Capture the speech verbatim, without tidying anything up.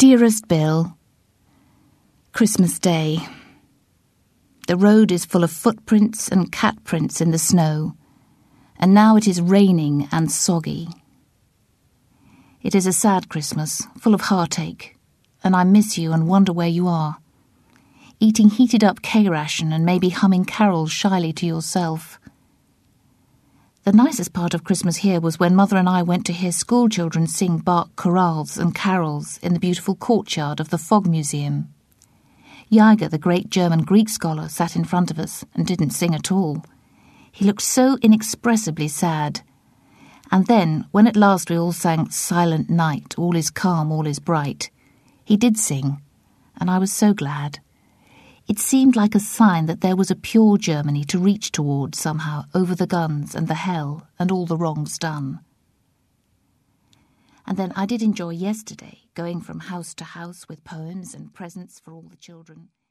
Dearest Bill, Christmas Day. The road is full of footprints and cat prints in the snow, and now it is raining and soggy. It is a sad Christmas, full of heartache, and I miss you and wonder where you are, eating heated-up K-ration and maybe humming carols shyly to yourself. The nicest part of Christmas here was when Mother and I went to hear schoolchildren sing Bach chorales and carols in the beautiful courtyard of the Fog Museum. Jaeger, the great German Greek scholar, sat in front of us and didn't sing at all. He looked so inexpressibly sad. And then, when at last we all sang Silent Night, All is Calm, All is Bright, he did sing, and I was so glad. It seemed like a sign that there was a pure Germany to reach toward somehow, over the guns and the hell and all the wrongs done. And then I did enjoy yesterday, going from house to house with poems and presents for all the children.